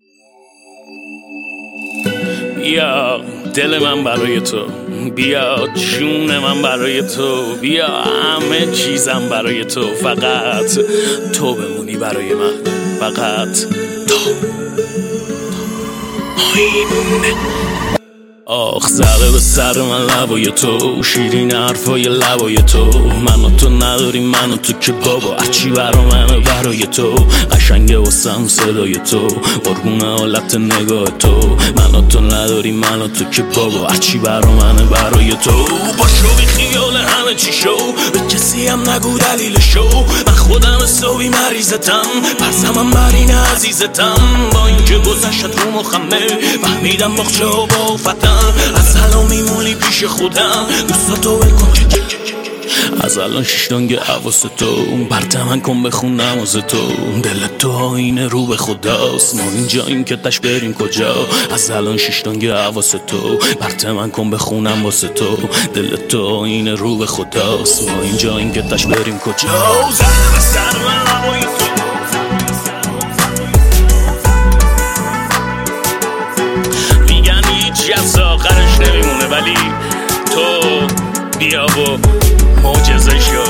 بیا دل من برای تو، بیا جون من برای تو، بیا همه چیزم برای تو، فقط تو بمونی برای من، فقط تو. آخ زده به سر من لبای تو، شیرین حرفای لبای تو، من و تو نداریم من و تو که بابا هرچی برا منه برای تو، قشنگه واسم صدای تو، قربون حالت نگاه تو، من و تو نداریم من و تو که بابا هرچی برا منه برای تو. باشو بی خیال همه چی شو، به کسی هم نگو دلیل شو، من خودم حسابی مریضتم، پرسمم بر این عزیزتم، با اینکه گذشت رو مخمه فهمیدم بخچه و بافتم، از سلام میمونی پیش خودم، دوستاتو بکن از الان شیشتانگ حواس تو، برته من کن بخون نماز تو، دل تو آینه رو به خداست، ما اینجاییم که تش بریم کجا، از الان شیشتانگ حواس تو، برته من کن بخونم واسه تو، دل تو آینه رو به خداست، ما اینجاییم که تش بریم کجا. زده به سر من لبای تو، میگن هیچی از آخرش نمیمونه، ولی تو بیا و معجزه شو.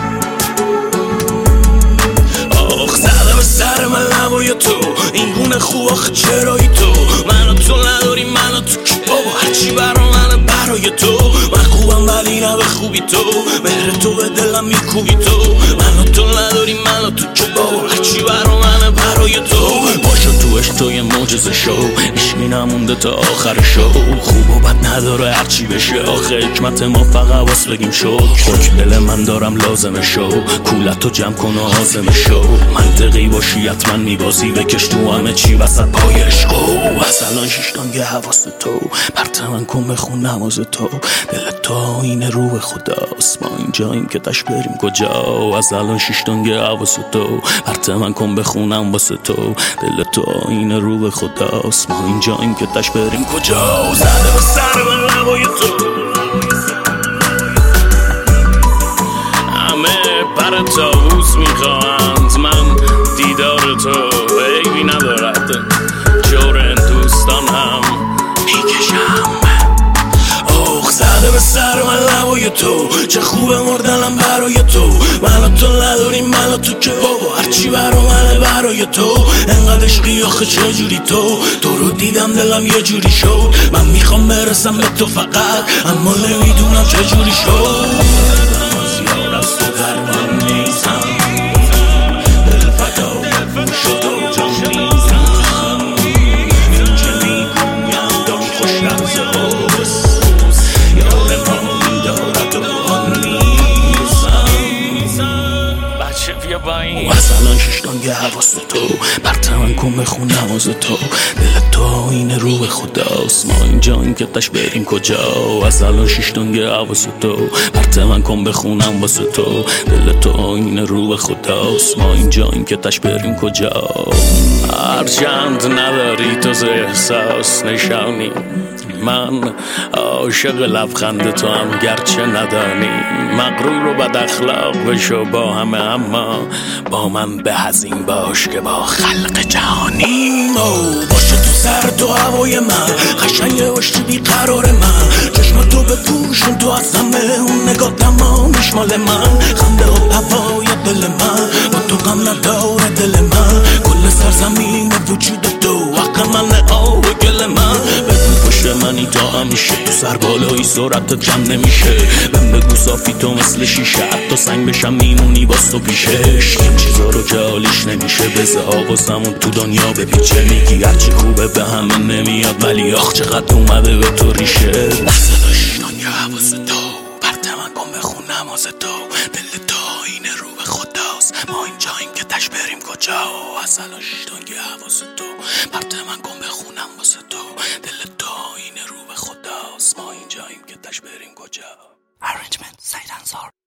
آخ زده به سر من لبای تو، این گونه خوب آخه چرایی تو، من و تو نداریم من و تو که بابا هرچی برا منه برای تو، من خوبم ولی نه به خوبی تو، مهر تو به دلم میکوبی تو، من و تو نداریم من و تو که بابا هرچی برا منه برای تو، باشو تو عشق تو یه معجزه شو، عشقی نمونده تا آخر شو، خوب و بد نداره هرچی بشه، آخه حکمت ما فقط واس بگیم شو، خاک دل من دارم لازمه شو، کولتو جمع کن و حازمه شو، منطقی باشی حتما میبازی، بکش تو همه چی وسط پای عشقو، از الان شیشتانگ حواس تو، برته من کن بخون نماز تو، دل تو آینه رو به خداست، ما اینجاییم که تش بریم کجا، از الان شیشتانگ حواس تو، برته من کن بخونم واسه تو، دل تو آینه رو به خداست، ما اینجاییم که تش بریم کجا. زده به سر من لبای تو، همه پر طاووس میخواهند، من دیدار تو عیبی ندارد، جور دوستان هم میکشم. آخ زده به سر من لبای تو، چه خوبه مردنم برای تو، من و تو نداریم من و تو که بابا هرچی برا منه برای تو، انقدر عشقی آخه چجوری تو رو دیدم دلم یه جوری شد، من میخوام برسم به تو فقط، اما نمیدونم چجوری شد، زیاد از تو در من نیستم، دل فدا شد و جان نیستم، این که میگویم دام خوش رمزه هست، یار ما میدارد و آن نیستم. بچه بیا با این، از الان شیشتانگ حواس تو، برته من کن بخون نماز تو، دل تو آینه رو به خداست، ما اینجاییم که تش بریم کجا، از الان شیشتانگ حواس تو، برته من کن بخونم واسه تو، دل تو آینه رو به خداست، ما اینجاییم که تش بریم کجا. هرچند نداری تو احساس نشانی، من عاشق لبخند تو هم گرچه ندانی، مغرور و بد اخلاق بشو با همه، اما با من به از این باش که با خلق جهانی، باشه تو سر تو هوای من، قشنگه باش تو بیقرار من، چشماتو بپوشون تو از همه، اون نگاه تمامش مال من، خنده و هوای دل من، با تو غم نداره دل من، کل سرزمین وجود تو حق من آب و گل من، پشت منی تا همیشه، تو سر بالایی سرعت کم نمیشه، من بگو صافی تو مثل شیشه، حتی سنگ بشم میمونی باز تو پیشش، این چیزا رو که حالیش نمیشه، بزه آوازمون تو دنیا بپیچه، میگی هرچی خوبه به همه نمیاد، ولی آخ چقدر اومده به تو ریشه، بسه شیشتانگ حواس تو، برته من کن بخون نماز تو، دل تو آینه رو به خداست، ما اینجاییم که تش بریم کجا، از الان شیشتانگ حواس تو، برته من کن بخونم واسه تو، دل تو آینه رو به خداست، ما اینجاییم که تش بریم کجا. Arrangement سید انصار.